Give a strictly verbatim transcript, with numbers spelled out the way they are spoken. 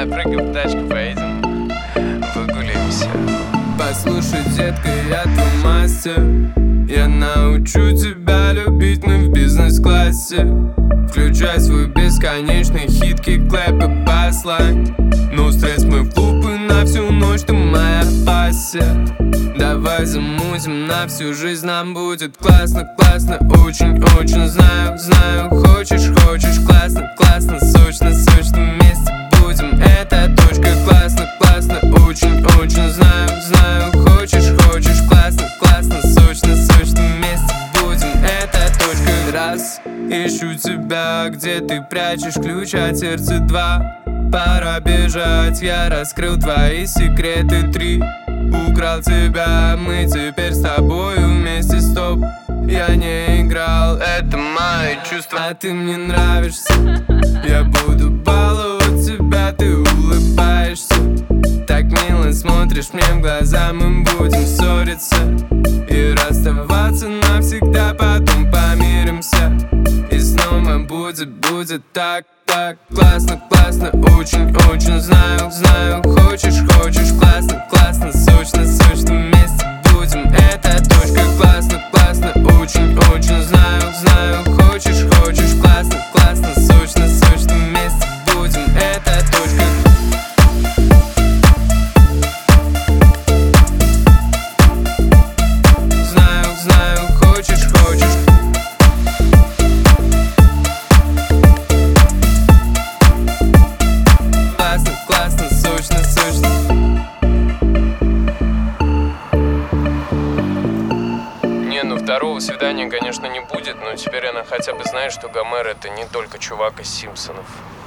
Давай, прыгай в тачку, поедем, выгуляемся. Послушай, детка, я твой мастер. Я научу тебя любить, мы в бизнес-классе. Включай свой бесконечный хит, кик-клэп и баслайн. Ну, стресс мы в клубы на всю ночь, ты моя пассия. Давай замутим на всю жизнь, нам будет классно, классно. Очень-очень знаю, знаю, хочешь, хочешь. Классно, классно, сочно, сочно. Вместе будем, это точка. Классно, классно, очень-очень знаю, знаю, хочешь, хочешь. Классно, классно, сочно, сочно. Вместе будем, это точка. Раз, ищу тебя, где ты прячешь ключ от сердца. Два, пора бежать, я раскрыл твои секреты. Три, украл тебя, мы теперь с тобой вместе. Стоп, я не играл, это мои чувства, а ты мне нравишься. Я буду баловать тебя, ты улыбаешься. Так мило смотришь мне в глаза, мы будем ссориться и расставаться навсегда, потом помиримся. И снова будет, будет так, так. Классно, классно, очень-очень знаю, знаю, хочешь, хочешь. Классно, классно, сочно, сочно. Вместе будем, это точка. Классно, классно, очень-очень знаю, знаю, хочешь, хочешь. Классно, классно, сочно, сочно. Вместе будем, это точка. Знаю, знаю, хочешь, хочешь. Классно, классно, сочно, сочно. Не, ну второго свидания, конечно, не будет, но теперь она хотя бы знает, что Гомер — это не только чувак из Симпсонов.